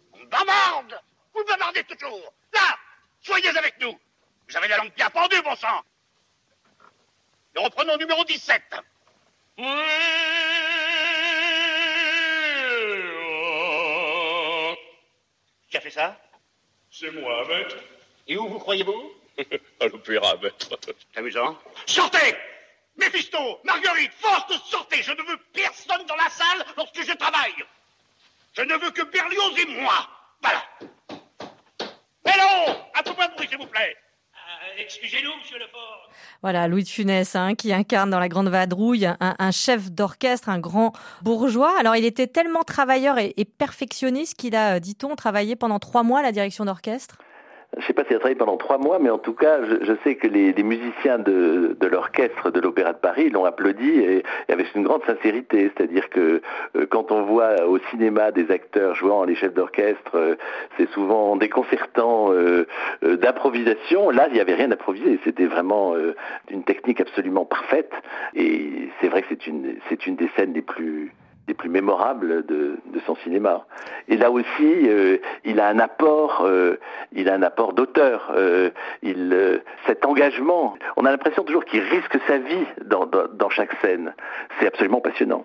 bavarde. Vous bavardez toujours. Là, soyez avec nous. Vous avez la langue bien pendue, bon sang. Nous reprenons numéro dix-sept. Qui a fait ça? C'est moi, maître. Et où vous croyez-vous? À l'opéra, maître. Amusant. Sortez! Méphisto, Marguerite, Faust, sortez! Je ne veux personne dans la salle lorsque je travaille. Je ne veux que Berlioz et moi. Voilà. Hello! Un peu moins de bruit, s'il vous plaît. Euh, excusez-nous, monsieur Lefort. Voilà, Louis de Funès, hein, qui incarne dans La Grande Vadrouille un, un chef d'orchestre, un grand bourgeois. Alors, il était tellement travailleur et, et perfectionniste qu'il a, dit-on, travaillé pendant trois mois à la direction d'orchestre. Je ne sais pas s'il a travaillé pendant trois mois, mais en tout cas, je, je sais que les, les musiciens de, de l'orchestre de l'Opéra de Paris l'ont applaudi et, et avec une grande sincérité. C'est-à-dire que euh, quand on voit au cinéma des acteurs jouant les chefs d'orchestre, euh, c'est souvent déconcertant euh, euh, d'improvisation. Là, il n'y avait rien d'improvisé. C'était vraiment euh, une technique absolument parfaite. Et c'est vrai que c'est une, c'est une des scènes les plus... des plus mémorables de, de son cinéma. Et là aussi, euh, il a un apport, euh, il a un apport d'auteur. Euh, il, euh, cet engagement, on a l'impression toujours qu'il risque sa vie dans, dans, dans chaque scène. C'est absolument passionnant.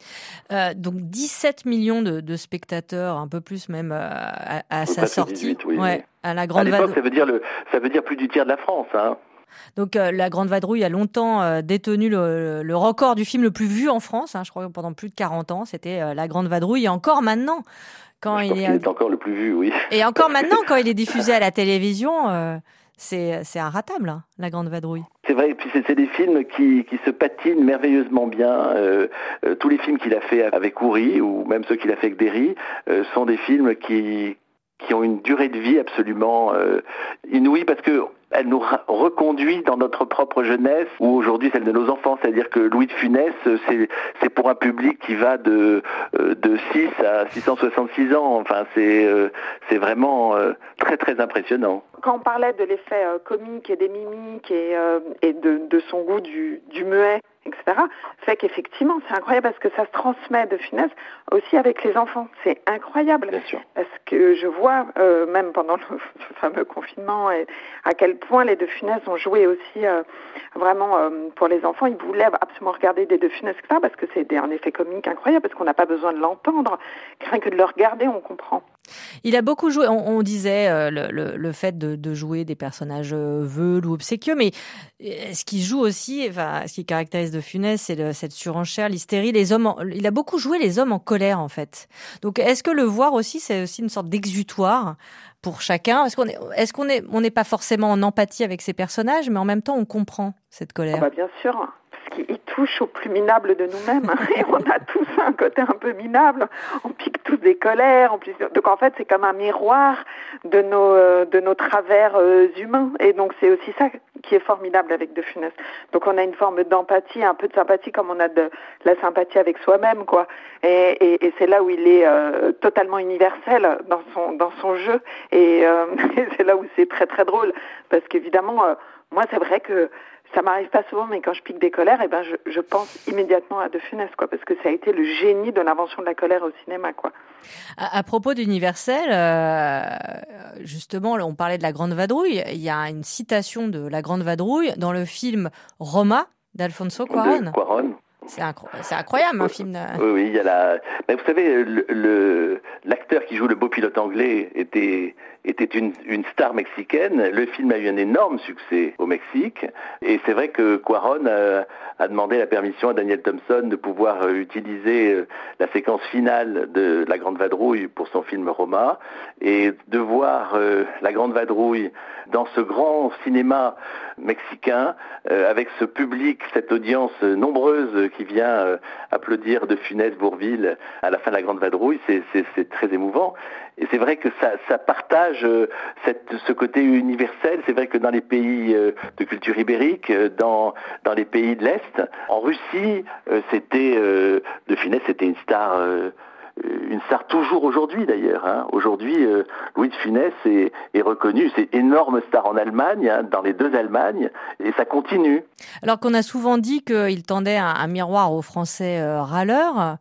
Euh, donc dix-sept millions de, de spectateurs, un peu plus même euh, à, à sa sortie. dix-huit, oui, ouais, oui. À la Grande À l'époque, Vadrouille. ça veut dire le, ça veut dire plus du tiers de la France, hein. Donc euh, La Grande Vadrouille a longtemps euh, détenu le, le record du film le plus vu en France. Hein, je crois que pendant plus de quarante ans, c'était euh, La Grande Vadrouille. Et encore maintenant, quand je il pense est, qu'il est encore le plus vu, oui. Et encore maintenant, quand il est diffusé à la télévision, euh, c'est c'est inratable, hein, La Grande Vadrouille. C'est vrai, et puis c'est, c'est des films qui, qui se patinent merveilleusement bien. Euh, euh, tous les films qu'il a fait avec Houry, ou même ceux qu'il a fait avec Derry, euh, sont des films qui qui ont une durée de vie absolument euh, inouïe, parce que elle nous reconduit dans notre propre jeunesse, ou aujourd'hui celle de nos enfants. C'est-à-dire que Louis de Funès, c'est, c'est pour un public qui va de, de six à six cent soixante-six ans. Enfin, c'est, c'est vraiment très très impressionnant. Quand on parlait de l'effet euh, comique et des mimiques et, euh, et de, de son goût du, du muet, et cetera, fait qu'effectivement, c'est incroyable parce que ça se transmet de Funès aussi avec les enfants. C'est incroyable. Bien sûr. Parce que je vois, euh, même pendant le fameux confinement, et à quel point les De Funès ont joué aussi euh, vraiment euh, pour les enfants. Ils voulaient absolument regarder des De Funès, et cetera, parce que c'est des, un effet comique incroyable, parce qu'on n'a pas besoin de l'entendre. Rien que de le regarder, on comprend. Il a beaucoup joué, on, on disait, euh, le, le, le fait de, de jouer des personnages euh, veules ou obséquieux, mais euh, ce qui joue aussi, enfin, ce qui caractérise De Funès, c'est le, cette surenchère, l'hystérie, les hommes en, il a beaucoup joué les hommes en colère, en fait. Donc, est-ce que le voir aussi, c'est aussi une sorte d'exutoire pour chacun? Est-ce qu'on est, est-ce qu'on est, on n'est pas forcément en empathie avec ces personnages, mais en même temps, on comprend cette colère? Ah bah bien sûr. Parce qu'il touche au plus minable de nous-mêmes. Et on a tous un côté un peu minable. On pique tous des colères. En plus, donc en fait, c'est comme un miroir de nos de nos travers euh, humains. Et donc c'est aussi ça qui est formidable avec De Funès. Donc on a une forme d'empathie, un peu de sympathie, comme on a de la sympathie avec soi-même, quoi. Et, et, et c'est là où il est euh, totalement universel dans son dans son jeu. Et, euh, et c'est là où c'est très très drôle, parce qu'évidemment, euh, moi c'est vrai que ça m'arrive pas souvent, mais quand je pique des colères, eh ben je, je pense immédiatement à De Funès, quoi, parce que ça a été le génie de l'invention de la colère au cinéma, quoi. À, à propos d'Universel, euh, justement, on parlait de La Grande Vadrouille. Il y a une citation de La Grande Vadrouille dans le film Roma d'Alfonso Cuarón. De Cuarón. C'est, incro- c'est incroyable, un film. De... Oui, oui, il y a la. Mais vous savez, le, le l'acteur qui joue le beau pilote anglais était était une une star mexicaine. Le film a eu un énorme succès au Mexique, et c'est vrai que Cuarón a, a demandé la permission à Daniel Thompson de pouvoir euh, utiliser euh, la séquence finale de La Grande Vadrouille pour son film Roma, et de voir euh, La Grande Vadrouille dans ce grand cinéma mexicain, euh, avec ce public, cette audience nombreuse qui vient euh, applaudir De Funès, Bourvil à la fin de La Grande Vadrouille, c'est, c'est, c'est très émouvant. Et c'est vrai que ça, ça partage euh, cette, ce côté universel. C'est vrai que dans les pays euh, de culture ibérique, euh, dans, dans les pays de l'Est, en Russie, euh, c'était euh, De Funès, c'était une star... Euh, une star toujours aujourd'hui d'ailleurs. Hein. Aujourd'hui, euh, Louis de Funès est, est reconnu, c'est énorme star en Allemagne, hein, dans les deux Allemagnes, et ça continue. Alors qu'on a souvent dit qu'il tendait un, un miroir aux Français euh, râleurs,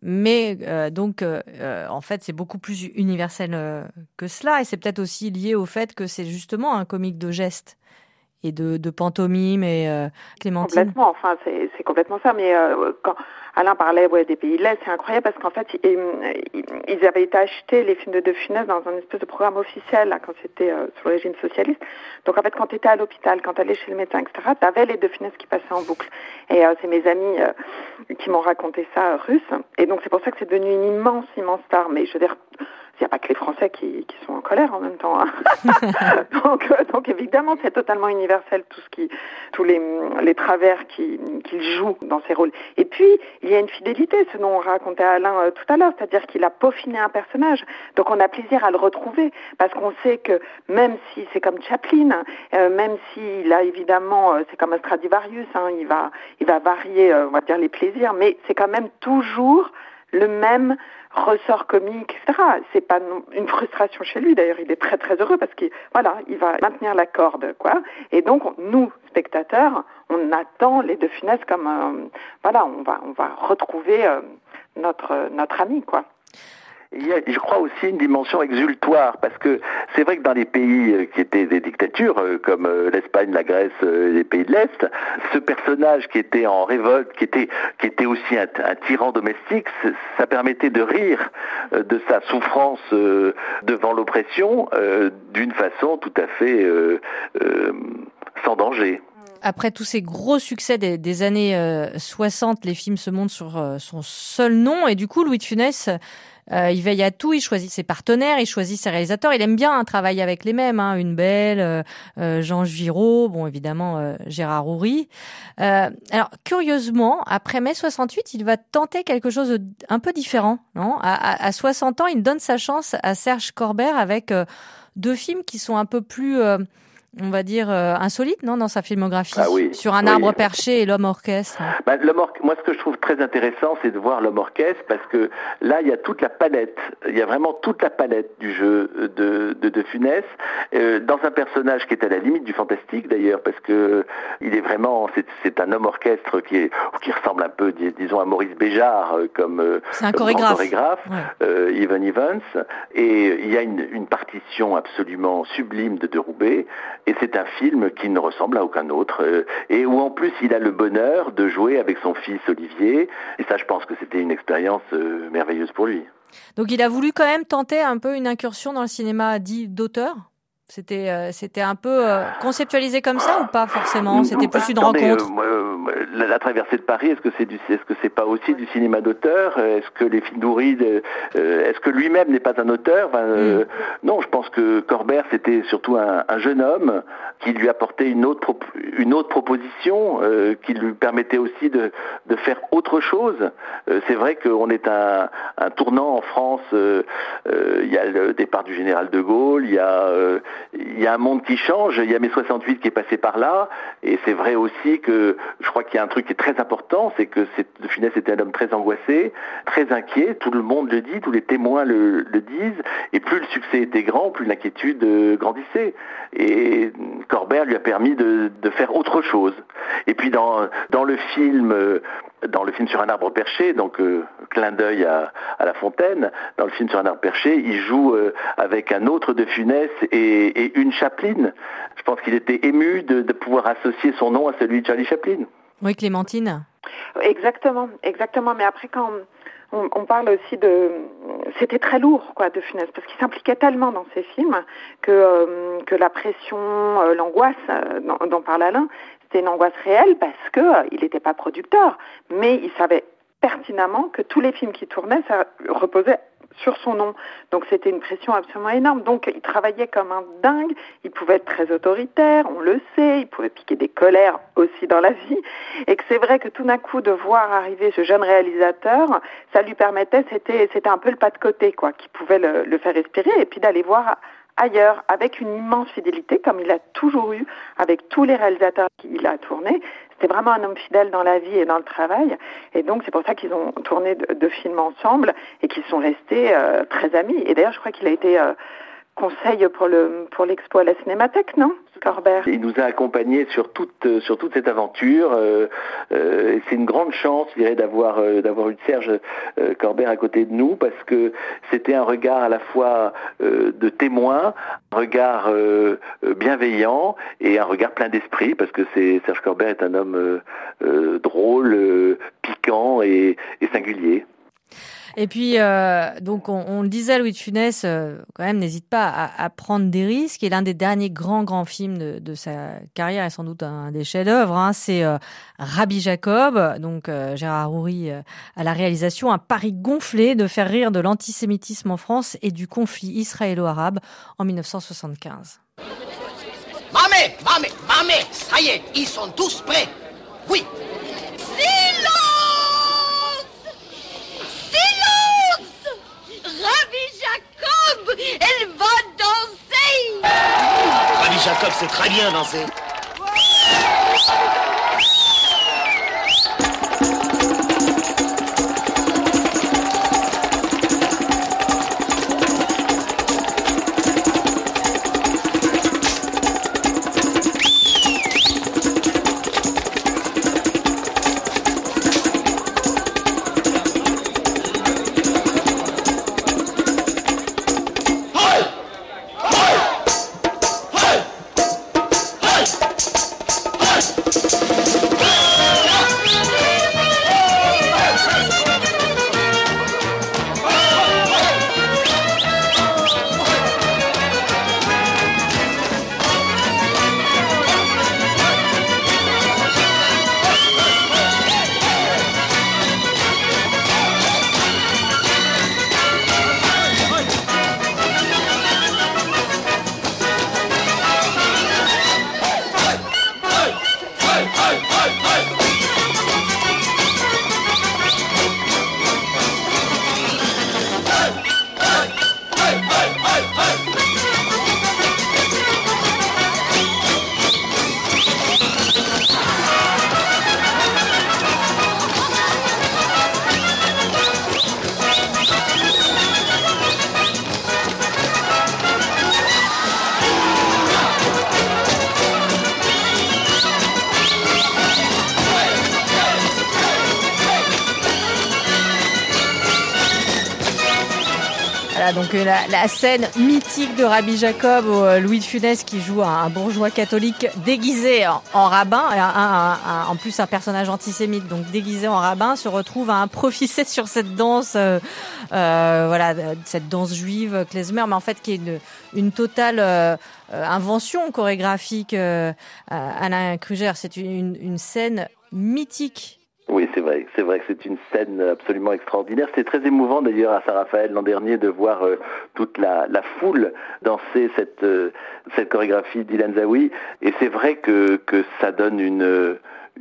Mais euh, donc, euh, en fait, c'est beaucoup plus universel euh, que cela. Et c'est peut-être aussi lié au fait que c'est justement un comique de gestes et de, de pantomime et euh, Clémentine. Complètement, enfin, c'est, c'est complètement ça. Mais euh, quand Alain parlait ouais, des pays de l'Est, c'est incroyable parce qu'en fait, ils, ils avaient été achetés, les films de De Funès, dans un espèce de programme officiel, là, quand c'était euh, sous le régime socialiste. Donc, en fait, quand tu étais à l'hôpital, quand tu allais chez le médecin, et cetera, tu avais les De Funès qui passaient en boucle. Et euh, c'est mes amis euh, qui m'ont raconté ça, euh, russes. Et donc, c'est pour ça que c'est devenu une immense, immense star. Mais je veux dire... Il n'y a pas que les Français qui, qui sont en colère en même temps. Hein. donc, euh, donc évidemment, c'est totalement universel tout ce qui, tous les, les travers qu'il qui joue dans ses rôles. Et puis, il y a une fidélité, ce dont on racontait à Alain euh, tout à l'heure, c'est-à-dire qu'il a peaufiné un personnage. Donc, on a plaisir à le retrouver parce qu'on sait que même si c'est comme Chaplin, euh, même s'il a évidemment, euh, c'est comme un Stradivarius, hein, il va, il va varier, euh, on va dire les plaisirs, mais c'est quand même toujours le même ressort comique, et cetera. C'est pas une frustration chez lui. D'ailleurs, il est très très heureux parce qu'il, voilà, il va maintenir la corde, quoi. Et donc, nous, spectateurs, on attend les De Funès comme, euh, voilà, on va, on va retrouver euh, notre notre ami, quoi. Il y a, je crois, aussi une dimension exultoire, parce que c'est vrai que dans les pays qui étaient des dictatures, comme l'Espagne, la Grèce, les pays de l'Est, ce personnage qui était en révolte, qui était, qui était aussi un, un tyran domestique, ça permettait de rire de sa souffrance devant l'oppression d'une façon tout à fait euh, euh, sans danger. Après tous ces gros succès des, des années euh, soixante, les films se montent sur euh, son seul nom, et du coup, Louis de Funès, euh, il veille à tout, il choisit ses partenaires, il choisit ses réalisateurs, il aime bien hein, travailler avec les mêmes, hein, Une Belle, euh, euh, Jean Giraud, bon évidemment euh, Gérard Houry. Euh, alors curieusement, après mai soixante-huit, il va tenter quelque chose de, un peu différent, non ? à, à, à soixante ans, il donne sa chance à Serge Corbert avec euh, deux films qui sont un peu plus... Euh, on va dire, euh, insolite, non, dans sa filmographie, ah oui, sur Un oui. arbre perché et L'homme orchestre. Ben, l'homme or... Moi, ce que je trouve très intéressant, c'est de voir L'homme orchestre, parce que là, il y a toute la palette, il y a vraiment toute la palette du jeu de de, de Funès, euh, dans un personnage qui est à la limite du fantastique, d'ailleurs, parce que il est vraiment, c'est, c'est un homme orchestre qui est, qui ressemble un peu, dis, disons, à Maurice Béjart, euh, comme, euh, c'est un comme chorégraphe, chorégraphe ouais. euh, Evan Evans, et il y a une, une partition absolument sublime de De Roubaix. Et c'est un film qui ne ressemble à aucun autre, euh, et où en plus il a le bonheur de jouer avec son fils Olivier, et ça je pense que c'était une expérience euh, merveilleuse pour lui. Donc il a voulu quand même tenter un peu une incursion dans le cinéma dit d'auteur ? C'était, euh, c'était un peu euh, conceptualisé comme ça ou pas forcément ? C'était plus une Attendez, rencontre euh, euh, la, la traversée de Paris, est-ce que c'est du, est-ce que c'est pas aussi du cinéma d'auteur ? Est-ce que les films d'Houry, euh, est-ce que lui-même n'est pas un auteur ? Enfin, euh, mm. Non, je pense que Corbert c'était surtout un, un jeune homme qui lui apportait une autre, pro- une autre proposition, euh, qui lui permettait aussi de, de faire autre chose. Euh, c'est vrai qu'on est un, un tournant en France. Euh, euh, il y a le départ du général de Gaulle, il y a euh, il y a un monde qui change, il y a mai soixante-huit qui est passé par là, et c'est vrai aussi que je crois qu'il y a un truc qui est très important, c'est que c'est, De Funès était un homme très angoissé, très inquiet, tout le monde le dit, tous les témoins le, le disent, et plus le succès était grand, plus l'inquiétude euh, grandissait. Et Corbert lui a permis de, de faire autre chose. Et puis dans, dans le film... Euh, dans le film Sur un arbre perché, donc euh, clin d'œil à, à La Fontaine, dans le film Sur un arbre perché, il joue euh, avec un autre De Funès et, et une Chaplin. Je pense qu'il était ému de, de pouvoir associer son nom à celui de Charlie Chaplin. Oui, Clémentine. Exactement, exactement. Mais après, quand on, on parle aussi de... C'était très lourd, quoi, De Funès, parce qu'il s'impliquait tellement dans ses films que, euh, que la pression, euh, l'angoisse euh, dont, dont parle Alain, c'était une angoisse réelle parce que euh, il n'était pas producteur, mais il savait pertinemment que tous les films qui tournaient, ça reposait sur son nom. Donc c'était une pression absolument énorme. Donc il travaillait comme un dingue, il pouvait être très autoritaire, on le sait, il pouvait piquer des colères aussi dans la vie, et que c'est vrai que tout d'un coup de voir arriver ce jeune réalisateur, ça lui permettait, c'était, c'était un peu le pas de côté, quoi, qui pouvait le, le faire respirer, et puis d'aller voir ailleurs, avec une immense fidélité, comme il a toujours eu avec tous les réalisateurs qu'il a tournés. C'était vraiment un homme fidèle dans la vie et dans le travail, et donc c'est pour ça qu'ils ont tourné de, de films ensemble et qu'ils sont restés euh, très amis. Et d'ailleurs, je crois qu'il a été euh, conseil pour le pour l'expo à la Cinémathèque, non, Corbert? Il nous a accompagnés sur toute sur toute cette aventure. Euh, euh, c'est une grande chance, je dirais, d'avoir euh, d'avoir eu Serge euh, Corbert à côté de nous, parce que c'était un regard à la fois euh, de témoin, un regard euh, bienveillant et un regard plein d'esprit, parce que c'est Serge Corbert est un homme euh, euh, drôle, euh, piquant et, et singulier. Et puis, euh, donc, on, on le disait, Louis de Funès, euh, quand même, n'hésite pas à, à prendre des risques. Et l'un des derniers grands, grands films de, de sa carrière, et sans doute un des chefs-d'œuvre, hein, c'est euh, Rabbi Jacob. Donc, euh, Gérard Houry euh, à la réalisation, un pari gonflé de faire rire de l'antisémitisme en France et du conflit israélo-arabe en dix-neuf cent soixante-quinze. Mamé, mamé, mamé, ça y est, ils sont tous prêts. Oui. Rabbi Jacob, elle va danser. Rabbi Jacob sait très bien danser. Donc la, la scène mythique de Rabbi Jacob, où euh, Louis de Funès qui joue un, un bourgeois catholique déguisé en, en rabbin, un, un, un, en plus un personnage antisémite, donc déguisé en rabbin, se retrouve à improviser sur cette danse, euh, euh, voilà, cette danse juive klezmer, mais en fait qui est une, une totale euh, invention chorégraphique. Euh, Alain Kruger, c'est une, une scène mythique. Oui, c'est vrai, c'est vrai que c'est une scène absolument extraordinaire. C'est très émouvant d'ailleurs à Saint-Raphaël l'an dernier de voir euh, toute la, la foule danser cette, euh, cette chorégraphie d'Ilan Zawi. Et c'est vrai que, que ça donne une,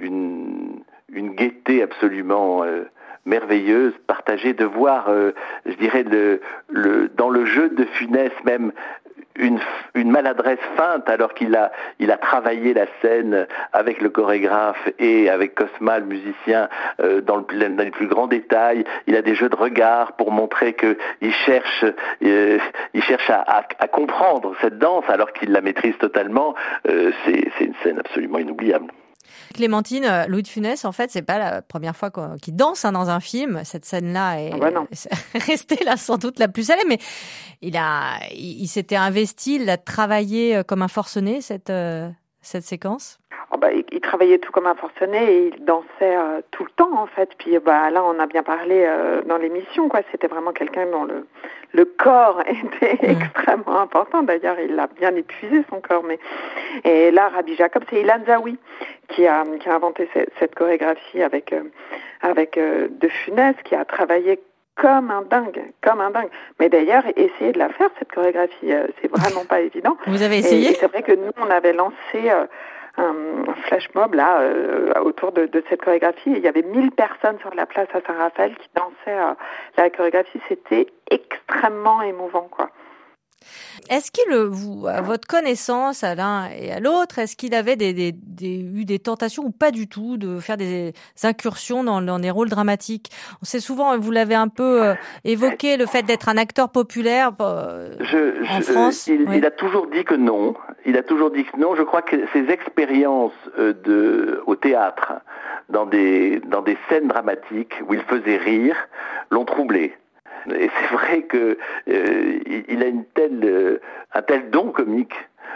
une, une gaieté absolument euh, merveilleuse, partagée, de voir, euh, je dirais, le, le, dans le jeu de Funès même, Une, une maladresse feinte, alors qu'il a, il a travaillé la scène avec le chorégraphe et avec Cosma, le musicien, euh, dans, le, dans les plus grands détails. Il a des jeux de regard pour montrer qu'il cherche, euh, il cherche à, à, à comprendre cette danse alors qu'il la maîtrise totalement. Euh, c'est, c'est une scène absolument inoubliable. Clémentine, Louis de Funès, en fait, c'est pas la première fois qu'il danse hein, dans un film. Cette scène-là est, ah bah non. est restée là sans doute la plus célèbre, mais il a, il, il s'était investi, il a travaillé comme un forcené cette euh, cette séquence. Oh bah, il, il travaillait tout comme un forcené et il dansait euh, tout le temps en fait. Puis bah là, on a bien parlé euh, dans l'émission, quoi. C'était vraiment quelqu'un dont le le corps était mmh. extrêmement important. D'ailleurs, il a bien épuisé son corps. Mais et là, Rabbi Jacob, c'est Ilan Zawi qui a qui a inventé cette, cette chorégraphie avec euh, avec euh, De Funès, qui a travaillé comme un dingue, comme un dingue. Mais d'ailleurs, essayer de la faire cette chorégraphie, euh, c'est vraiment pas évident. Vous avez essayé? Et, et c'est vrai que nous, on avait lancé euh, un, un flash mob là euh, autour de, de cette chorégraphie. Et il y avait mille personnes sur la place à Saint-Raphaël qui dansaient euh, la chorégraphie. C'était extrêmement émouvant, quoi. Est-ce qu'il, vous, à votre connaissance, à l'un et à l'autre, est-ce qu'il avait des, des, des, eu des tentations ou pas du tout de faire des incursions dans, dans des rôles dramatiques? On sait souvent, vous l'avez un peu euh, évoqué, le fait d'être un acteur populaire euh, je, en je, France. Il, oui. il a toujours dit que non. Il a toujours dit que non. Je crois que ses expériences euh, de, au théâtre, dans des, dans des scènes dramatiques où il faisait rire, l'ont troublé. Et c'est vrai que euh, il a une telle, euh, un tel don comique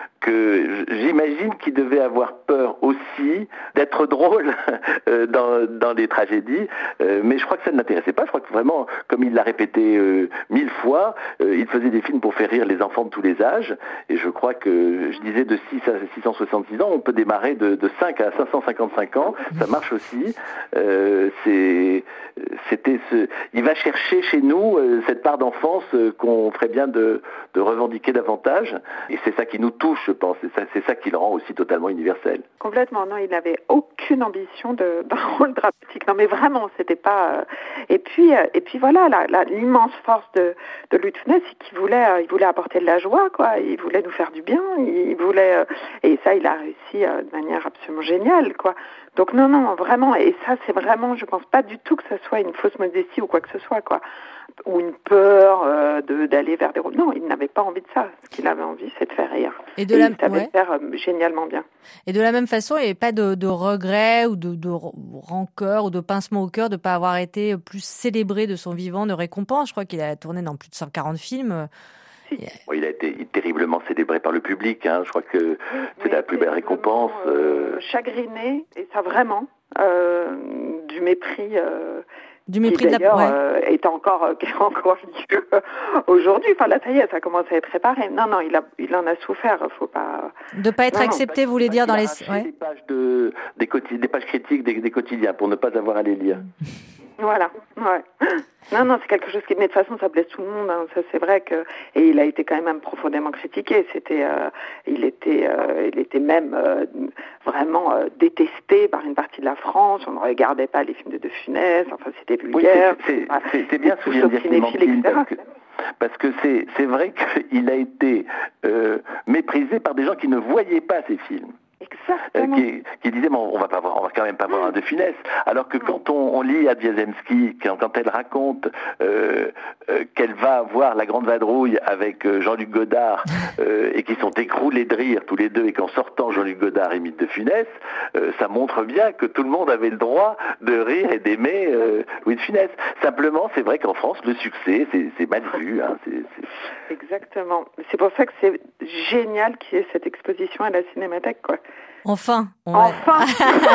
que j'imagine qu'il devait avoir peur aussi d'être drôle euh, dans, dans les tragédies, euh, mais je crois que ça ne l'intéressait pas. Je crois que vraiment, comme il l'a répété euh, mille fois, euh, il faisait des films pour faire rire les enfants de tous les âges, et je crois que, je disais, de six à six cent soixante-six ans, on peut démarrer de, de cinq à cinq cent cinquante-cinq ans, ça marche aussi. Euh, c'est, c'était ce, il va chercher chez nous euh, cette part d'enfance euh, qu'on ferait bien de, de revendiquer davantage, et c'est ça qui nous touche, je pense. C'est ça, c'est ça qui le rend aussi totalement universel. Complètement. Non, il n'avait aucune ambition de, d'un rôle dramatique. Non, mais vraiment, c'était pas. Euh... Et puis, euh, et puis voilà, la, la, l'immense force de, de Louis de Funès, c'est qu'il voulait, euh, il voulait apporter de la joie, quoi. Il voulait nous faire du bien. Il voulait, euh... et ça, il a réussi euh, de manière absolument géniale, quoi. Donc non, non, vraiment. Et ça, c'est vraiment, je pense pas du tout que ça soit une fausse modestie ou quoi que ce soit, quoi. Ou une peur euh, de, d'aller vers des rôles. Non, il n'avait pas envie de ça. Ce qu'il avait envie, c'est de faire rire. Et de et la... il savait ouais. faire euh, génialement bien. Et de la même façon, il n'y avait pas de, de regret ou de, de rancœur ou de pincement au cœur de ne pas avoir été plus célébré de son vivant, de récompense. Je crois qu'il a tourné dans plus de cent quarante films. Si. Bon, il a été terriblement célébré par le public. Hein. Je crois que oui, c'est la plus belle récompense. Euh, chagriné, et ça vraiment, euh, du mépris... Euh, Du mépris qui, d'ailleurs, de la... ouais. euh, est encore, euh, qui est encore lieu aujourd'hui. Enfin, là, ça y est, ça commence à être réparé. Non, non, il, a, il en a souffert. Faut pas... De pas être non, accepté, non, vous voulez dire, dans les... Ouais. Des pages, de, des, quotid... des pages critiques des, des quotidiens pour ne pas avoir à les lire. Voilà, ouais. Non, non, c'est quelque chose qui, mais de toute façon, ça blesse tout le monde. Hein. Ça, c'est vrai que, et il a été quand même profondément critiqué. C'était, euh, il était, euh, il était même euh, vraiment euh, détesté par une partie de la France. On ne regardait pas les films de De Funès. Enfin, c'était vulgaire. Oui, c'est, c'est, c'est, c'est bien ce que vient de dire Clémentine, parce que, parce que c'est, c'est vrai qu'il a été euh, méprisé par des gens qui ne voyaient pas ces films. Euh, qui, qui disait bon, on va pas voir, on va quand même pas voir un De Funès, alors que quand on, on lit Adviazemski, quand, quand elle raconte euh, euh, qu'elle va voir La Grande Vadrouille avec euh, Jean-Luc Godard euh, et qu'ils sont écroulés de rire tous les deux, et qu'en sortant Jean-Luc Godard imite De Funès, euh, ça montre bien que tout le monde avait le droit de rire et d'aimer euh, Louis de Funès. Simplement, c'est vrai qu'en France, le succès, c'est, c'est mal vu. Hein, c'est, c'est... Exactement. C'est pour ça que c'est génial qu'il y ait cette exposition à la Cinémathèque, quoi. Enfin, on enfin.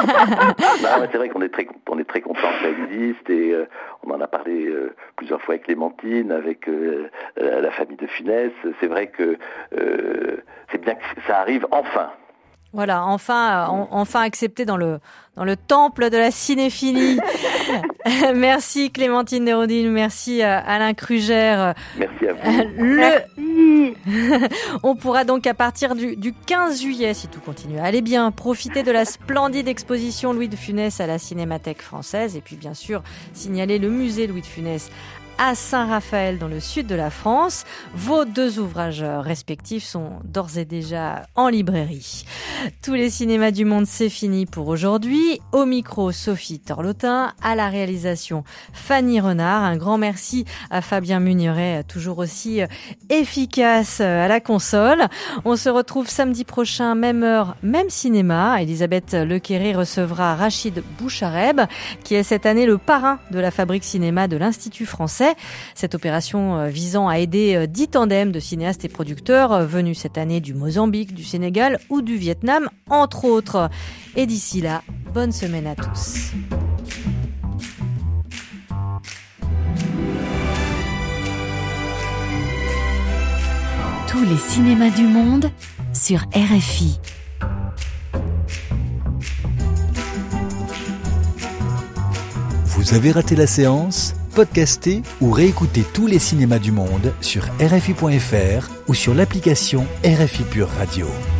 Bah, ouais, c'est vrai qu'on est très, on est très content que ça existe, et euh, on en a parlé euh, plusieurs fois avec Clémentine, avec euh, la famille de Funès. C'est vrai que euh, c'est bien que ça arrive enfin. Voilà, enfin, euh, enfin accepté dans le dans le temple de la cinéphilie. Merci Clémentine Desrodines, merci euh, Alain Krugère. Merci à vous. Le... Merci. On pourra donc à partir du, du quinze juillet, si tout continue, allez bien, profiter de la splendide exposition Louis de Funès à la Cinémathèque française, et puis bien sûr signaler le musée Louis de Funès à Saint-Raphaël dans le sud de la France. Vos deux ouvrages respectifs sont d'ores et déjà en librairie. Tous les cinémas du monde, c'est fini pour aujourd'hui. Au micro, Sophie Torlotin, à la réalisation, Fanny Renard. Un grand merci à Fabien Muniret, toujours aussi efficace à la console. On se retrouve samedi prochain, même heure, même cinéma. Elisabeth Lequéré recevra Rachid Bouchareb, qui est cette année le parrain de la Fabrique Cinéma de l'Institut français. Cette opération visant à aider dix tandems de cinéastes et producteurs venus cette année du Mozambique, du Sénégal ou du Vietnam, entre autres. Et d'ici là, bonne semaine à tous. Tous les cinémas du monde sur R F I. Vous avez raté la séance ? Podcastez ou réécoutez tous les cinémas du monde sur R F I point F R ou sur l'application R F I Pure Radio.